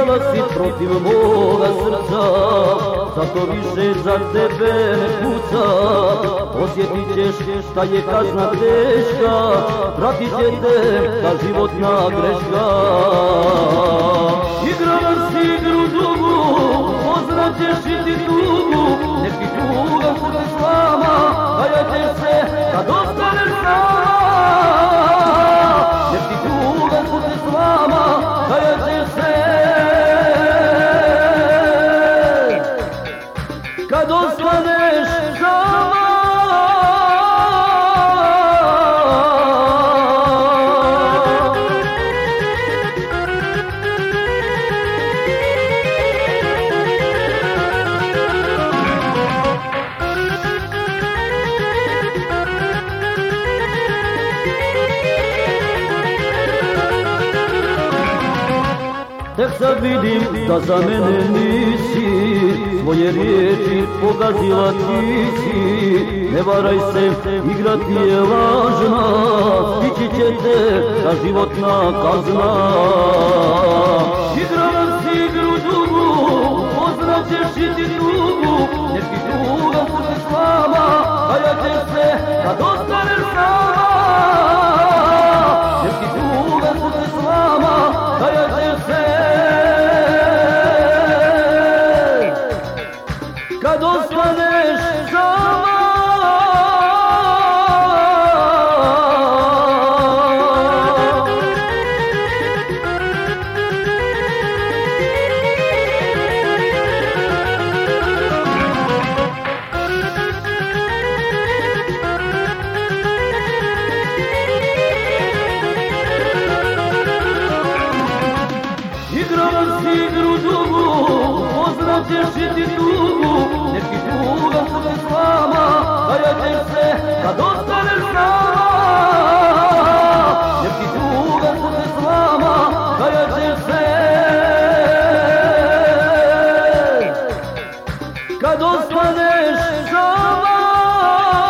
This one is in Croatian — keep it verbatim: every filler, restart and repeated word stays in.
igrala si protiv moga srca, zato više za tebe ne kucam. Osjetit ćeš šta je kazna teška, vratit će te ta životna greška. Igrala si igru dugu, poznaćeš i ti tugu, nek ti tuga bude s vama, kajat ćeš se kad ostaneš sama. Nek ti tuga bude s vama, kajat ćeš se kad ostaneš sama. Tek sad vidim da za mene nisi, svoje riječi pogazila ti si. Ne varaj se, igra ti je lažna, stići će te ta životna kazna. Igrala si igru dugu, poznaćeš i ti tugu, nek ti tuga bude s vama, kajat ćeš se kad ostaneš sama. Nek ti tuga bude s vama, kajat ćeš se kad ostaneš sama. Igrala si igru dugu, poznaćeš i ti tugu, nek ti tuga bude s vama, kajat ćeš se kad ostaneš sama. Nek ti tuga bude s vama, kajat ćeš se kad ostaneš sama.